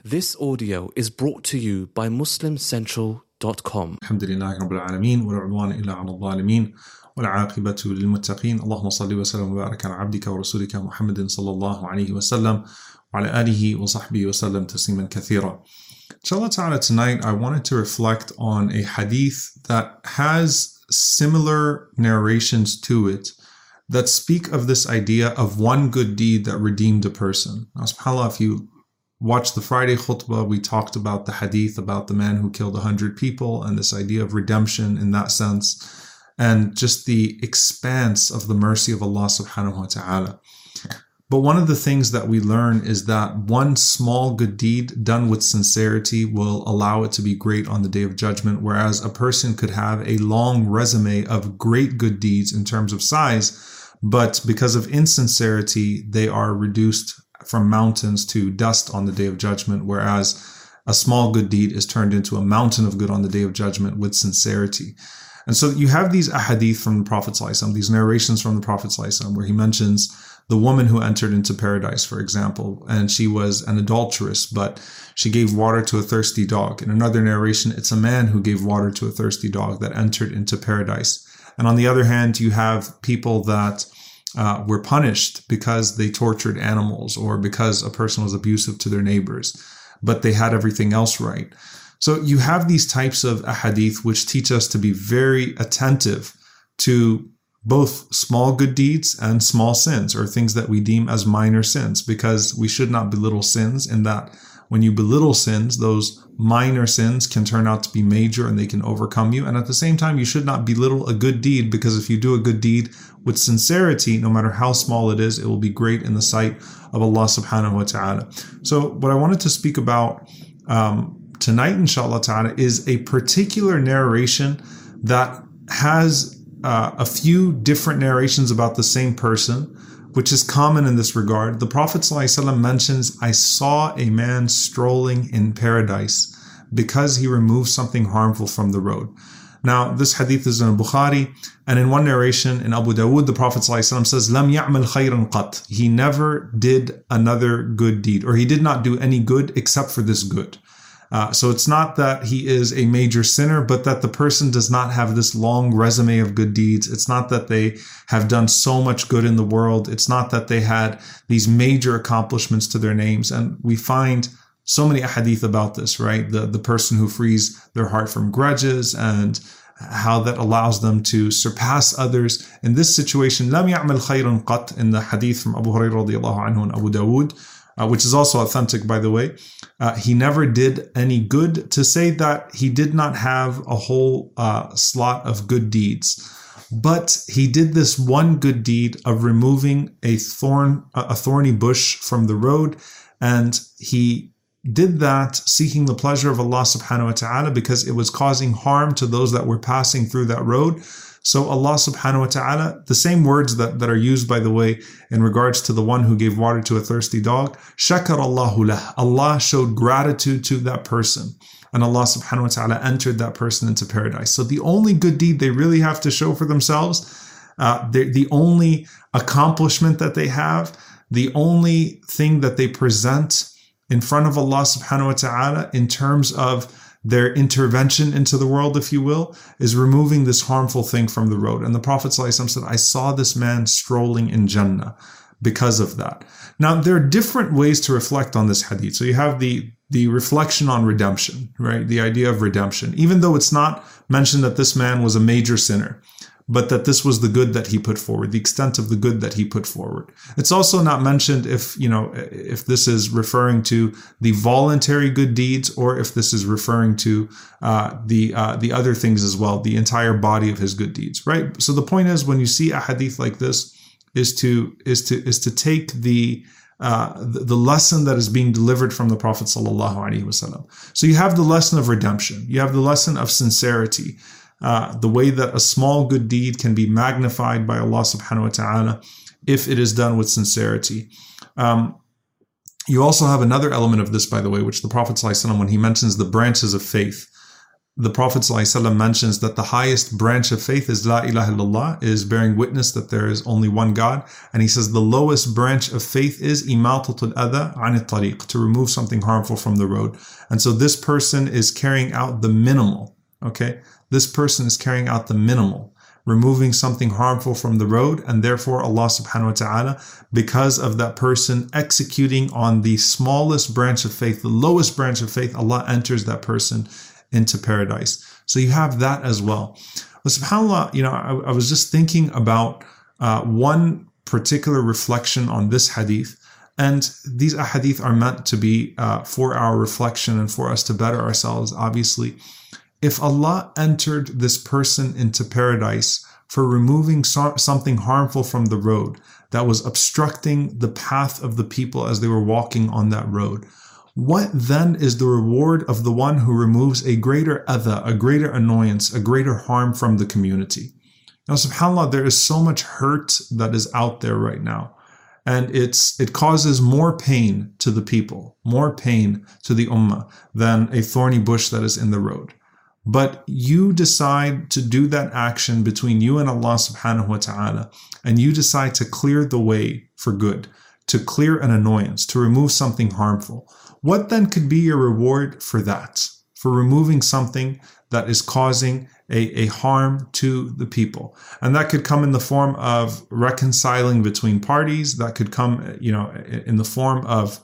This audio is brought to you by MuslimCentral.com. الحمد لله رب العالمين ولا عدوان إلا على الظالمين والعاقبة للمتقين اللهم صل وسلم وبارك على عبدك ورسولك محمد صلى الله عليه وسلم وعلى آله وصحبه وسلم تسليما كثيرا. Inshallah ta'ala, tonight I wanted to reflect on a hadith that has similar narrations to it that speak of this idea of one good deed that redeemed a person. Now, subhanAllah, if you watch the Friday khutbah, we talked about the hadith about the man who killed 100 people and this idea of redemption in that sense, and just the expanse of the mercy of Allah subhanahu wa ta'ala. But one of the things that we learn is that one small good deed done with sincerity will allow it to be great on the Day of Judgment, whereas a person could have a long resume of great good deeds in terms of size, but because of insincerity, they are reduced from mountains to dust on the Day of Judgment, whereas a small good deed is turned into a mountain of good on the Day of Judgment with sincerity. And so you have these ahadith from the Prophet ﷺ, these narrations from the Prophet ﷺ, where he mentions the woman who entered into paradise, for example, and she was an adulteress, but she gave water to a thirsty dog. In another narration, it's a man who gave water to a thirsty dog that entered into paradise. And on the other hand, you have people that were punished because they tortured animals or because a person was abusive to their neighbors, but they had everything else right. So you have these types of ahadith which teach us to be very attentive to both small good deeds and small sins, or things that we deem as minor sins, because we should not belittle sins, in that when you belittle sins, those minor sins can turn out to be major and they can overcome you. And at the same time, you should not belittle a good deed, because if you do a good deed with sincerity, no matter how small it is, it will be great in the sight of Allah subhanahu wa ta'ala. So what I wanted to speak about tonight, inshallah ta'ala, is a particular narration that has a few different narrations about the same person, which is common in this regard. The Prophet ﷺ mentions, I saw a man strolling in paradise because he removed something harmful from the road. Now, this hadith is in Bukhari, and in one narration in Abu Dawood, the Prophet ﷺ says, Lam ya'mal khayran qat. He never did another good deed, or he did not do any good except for this good. So it's not that he is a major sinner, but that the person does not have this long resume of good deeds. It's not that they have done so much good in the world. It's not that they had these major accomplishments to their names. And we find so many ahadith about this, right? The person who frees their heart from grudges and how that allows them to surpass others. In this situation, lam ya'mal khayran qat, in the hadith from Abu Hurairah radiallahu anhu and Abu Dawood, which is also authentic, by the way. He never did any good, to say that he did not have a whole slot of good deeds. But he did this one good deed of removing a thorny bush from the road, and he did that seeking the pleasure of Allah subhanahu wa ta'ala, because it was causing harm to those that were passing through that road. So Allah subhanahu wa ta'ala, the same words that are used, by the way, in regards to the one who gave water to a thirsty dog, shakar Allahu lah. Allah showed gratitude to that person, and Allah subhanahu wa ta'ala entered that person into paradise. So the only good deed they really have to show for themselves, the only accomplishment that they have, the only thing that they present in front of Allah subhanahu wa ta'ala in terms of their intervention into the world, if you will, is removing this harmful thing from the road. And the Prophet ﷺ said, I saw this man strolling in Jannah because of that. Now, there are different ways to reflect on this hadith. So you have the reflection on redemption, right? The idea of redemption, even though it's not mentioned that this man was a major sinner, but that this was the good that he put forward, the extent of the good that he put forward. It's also not mentioned if this is referring to the voluntary good deeds, or if this is referring to the other things as well, the entire body of his good deeds, right? So the point is, when you see a hadith like this, is to take the lesson that is being delivered from the Prophet sallallahu alaihi wasallam. So you have the lesson of redemption, you have the lesson of sincerity. The way that a small good deed can be magnified by Allah subhanahu wa ta'ala if it is done with sincerity. You also have another element of this, by the way, which the Prophet ﷺ, when he mentions the branches of faith, the Prophet ﷺ mentions that the highest branch of faith is La ilaha illallah, is bearing witness that there is only one God. And he says the lowest branch of faith is imatatul adha an tariq, to remove something harmful from the road. And so this person is carrying out the minimal, okay? This person is carrying out the minimal, removing something harmful from the road, and therefore Allah subhanahu wa ta'ala, because of that person executing on the smallest branch of faith, the lowest branch of faith, Allah enters that person into paradise. So you have that as well. But subhanAllah, I was just thinking about one particular reflection on this hadith, and these ahadith are meant to be for our reflection and for us to better ourselves, obviously. If Allah entered this person into paradise for removing something harmful from the road that was obstructing the path of the people as they were walking on that road, what then is the reward of the one who removes a greater adha, a greater annoyance, a greater harm from the community? Now, subhanAllah, there is so much hurt that is out there right now. And it causes more pain to the people, more pain to the ummah than a thorny bush that is in the road. But you decide to do that action between you and Allah subhanahu wa ta'ala, and you decide to clear the way for good, to clear an annoyance, to remove something harmful. What then could be your reward for that? For removing something that is causing a harm to the people. And that could come in the form of reconciling between parties. That could come, in the form of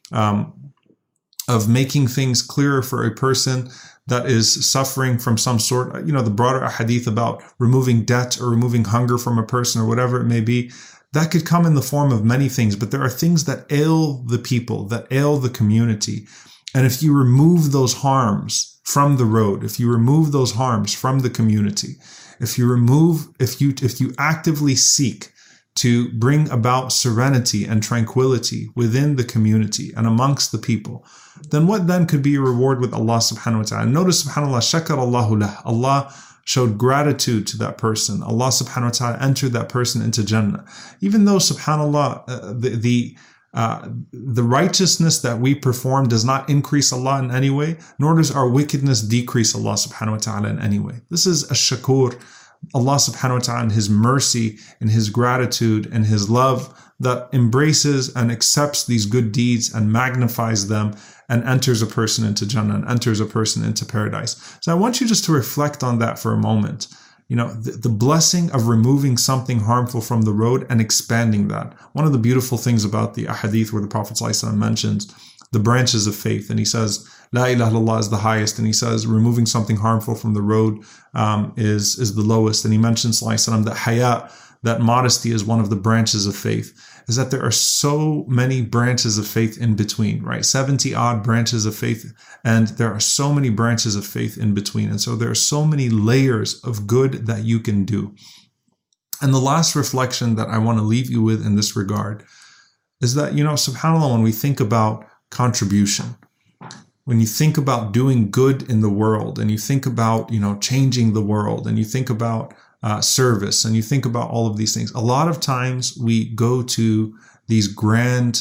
making things clearer for a person that is suffering from some sort, the broader hadith about removing debt or removing hunger from a person or whatever it may be. That could come in the form of many things, but there are things that ail the people, that ail the community. And if you remove those harms from the road, if you remove those harms from the community, if you actively seek to bring about serenity and tranquility within the community and amongst the people, then what then could be your reward with Allah subhanahu wa ta'ala? Notice, subhanAllah, shakar Allahu lah. Allah showed gratitude to that person. Allah subhanahu wa ta'ala entered that person into Jannah. Even though, subhanAllah, the righteousness that we perform does not increase Allah in any way, nor does our wickedness decrease Allah subhanahu wa ta'ala in any way. This is a shakur, Allah subhanahu wa ta'ala, in His mercy, in His gratitude, and His love that embraces and accepts these good deeds and magnifies them and enters a person into Jannah and enters a person into paradise. So I want you just to reflect on that for a moment. The blessing of removing something harmful from the road and expanding that. One of the beautiful things about the ahadith where the Prophet ﷺ mentions the branches of faith, and he says, La ilaha illallah is the highest, and he says removing something harmful from the road is the lowest. And he mentions ﷺ that haya, that modesty, is one of the branches of faith. Is that there are so many branches of faith in between, right? 70 odd branches of faith, and there are so many branches of faith in between. And so there are so many layers of good that you can do. And the last reflection that I want to leave you with in this regard is that, subhanAllah, when we think about contribution, when you think about doing good in the world, and you think about, changing the world, and you think about service, and you think about all of these things, a lot of times we go to these grand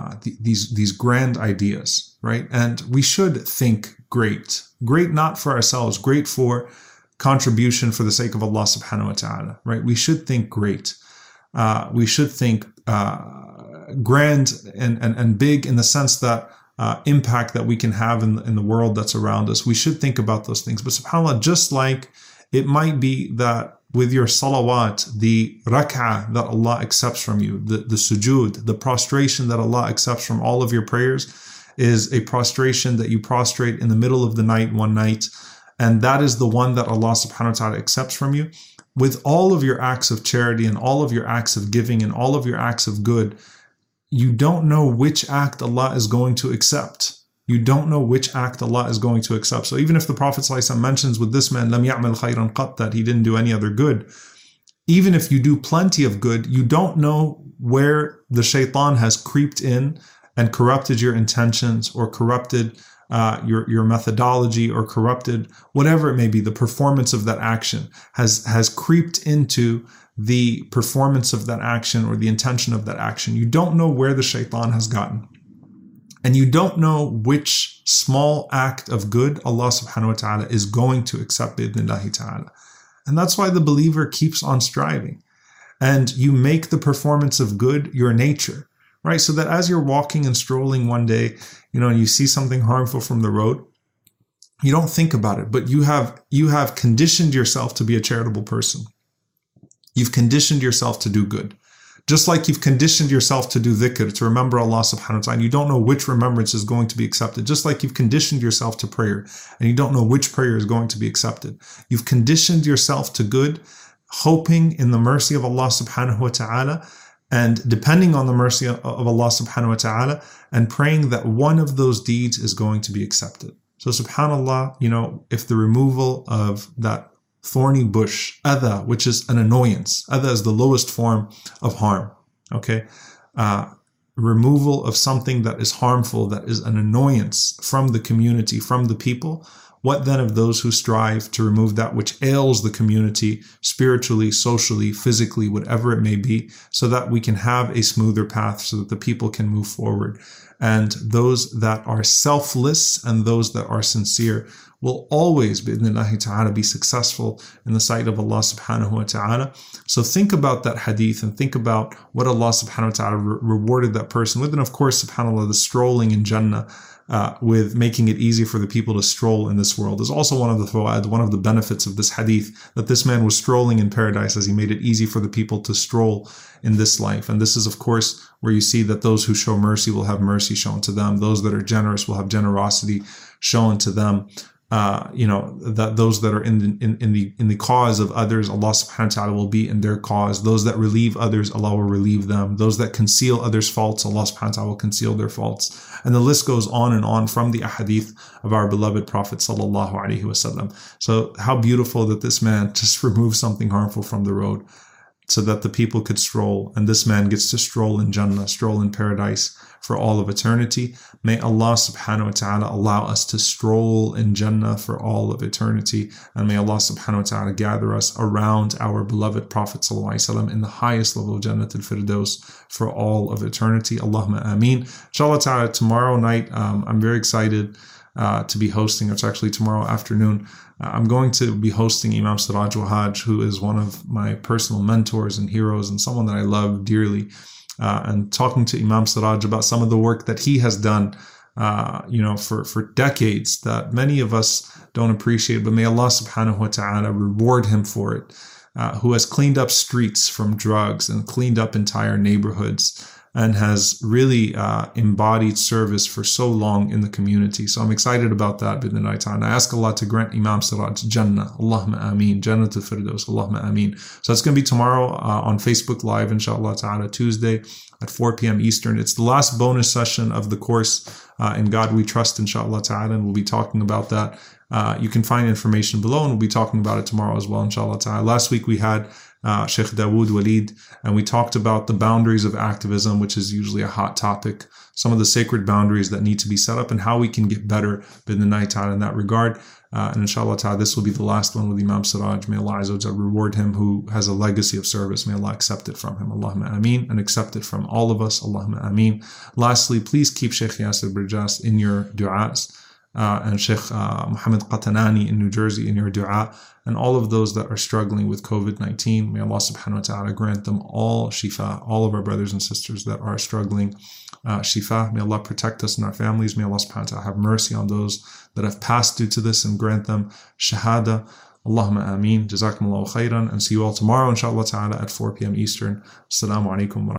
ideas, right? And we should think great not for ourselves, great for contribution for the sake of Allah subhanahu wa ta'ala, right? We should think great. We should think grand and big in the sense that impact that we can have in the world that's around us. We should think about those things. But subhanAllah, just like it might be that with your salawat, the rak'ah that Allah accepts from you, the sujood, the prostration that Allah accepts from all of your prayers, is a prostration that you prostrate in the middle of the night one night, and that is the one that Allah subhanahu wa ta'ala accepts from you. With all of your acts of charity and all of your acts of giving and all of your acts of good, you don't know which act Allah is going to accept. You don't know which act Allah is going to accept. So even if the Prophet ﷺ mentions with this man, لَمْ يَعْمَلْ خَيْرًا قَطْ, that he didn't do any other good, even if you do plenty of good, you don't know where the shaitan has creeped in and corrupted your intentions, or corrupted your methodology, or corrupted whatever it may be. The performance of that action has creeped into the performance of that action, or the intention of that action. You don't know where the shaitan has gotten. And you don't know which small act of good, Allah subhanahu wa ta'ala is going to accept bi'idhnillahi ta'ala. And that's why the believer keeps on striving. And you make the performance of good your nature, right? So that as you're walking and strolling one day, and you see something harmful from the road, you don't think about it, but you have conditioned yourself to be a charitable person. You've conditioned yourself to do good. Just like you've conditioned yourself to do dhikr, to remember Allah subhanahu wa ta'ala, and you don't know which remembrance is going to be accepted. Just like you've conditioned yourself to prayer, and you don't know which prayer is going to be accepted. You've conditioned yourself to good, hoping in the mercy of Allah subhanahu wa ta'ala, and depending on the mercy of Allah subhanahu wa ta'ala, and praying that one of those deeds is going to be accepted. So subhanallah, if the removal of that thorny bush, adha, which is an annoyance. Adha is the lowest form of harm. Okay? Removal of something that is harmful, that is an annoyance from the community, from the people. What then of those who strive to remove that which ails the community, spiritually, socially, physically, whatever it may be, so that we can have a smoother path, so that the people can move forward. And those that are selfless and those that are sincere will always, bi'idhnillahi ta'ala, be successful in the sight of Allah subhanahu wa ta'ala. So think about that hadith and think about what Allah subhanahu wa ta'ala rewarded that person with. And of course, subhanAllah, the strolling in Jannah, with making it easy for the people to stroll in this world is also one of the fawaid, one of the benefits of this hadith, that this man was strolling in paradise as he made it easy for the people to stroll in this life. And this is, of course, where you see that those who show mercy will have mercy shown to them. Those that are generous will have generosity shown to them. That those that are in the cause of others, Allah subhanahu wa ta'ala will be in their cause. Those that relieve others, Allah will relieve them. Those that conceal others' faults, Allah subhanahu wa ta'ala will conceal their faults. And the list goes on and on from the ahadith of our beloved Prophet sallallahu alaihi wasallam. So how beautiful that this man just removed something harmful from the road so that the people could stroll. And this man gets to stroll in Jannah, stroll in paradise for all of eternity. May Allah subhanahu wa ta'ala allow us to stroll in Jannah for all of eternity. And may Allah subhanahu wa ta'ala gather us around our beloved Prophet sallallahu alaihi wasallam in the highest level of Jannat al-Firdaus for all of eternity. Allahumma ameen. Inshallah ta'ala, tomorrow night, I'm very excited to be hosting. It's actually tomorrow afternoon. I'm going to be hosting Imam Siraj Wahaj, who is one of my personal mentors and heroes and someone that I love dearly. And talking to Imam Siraj about some of the work that he has done, for decades that many of us don't appreciate, but may Allah subhanahu wa ta'ala reward him for it, who has cleaned up streets from drugs and cleaned up entire neighborhoods and has really embodied service for so long in the community. So I'm excited about that. And I ask Allah to grant Imam Siraj Jannah. Allahumma ameen. Jannat al-Firdaus. Allahumma ameen. So it's going to be tomorrow on Facebook Live, inshallah ta'ala, Tuesday at 4 p.m. Eastern. It's the last bonus session of the course, In God We Trust, inshallah ta'ala, and we'll be talking about that. You can find information below, and we'll be talking about it tomorrow as well, inshallah ta'ala. Last week we had Sheikh Dawood Walid, and we talked about the boundaries of activism, which is usually a hot topic, some of the sacred boundaries that need to be set up and how we can get better bidhnillahi ta'ala in that regard. And inshallah ta'ala, this will be the last one with Imam Siraj. May Allah Azza wa Jalla reward him, who has a legacy of service. May Allah accept it from him. Allahumma ameen, and accept it from all of us. Allahumma ameen. Lastly, please keep Sheikh Yasir Birjas in your du'as. And Sheikh Muhammad Qatanani in New Jersey in your dua, and all of those that are struggling with COVID-19. May Allah subhanahu wa ta'ala grant them all shifa, all of our brothers and sisters that are struggling shifa. May Allah protect us and our families. May Allah subhanahu wa ta'ala have mercy on those that have passed due to this and grant them shahada. Allahumma ameen. Jazakumullahu khairan, and see you all tomorrow inshallah ta'ala at 4 p.m. Eastern. Assalamu alaikum wa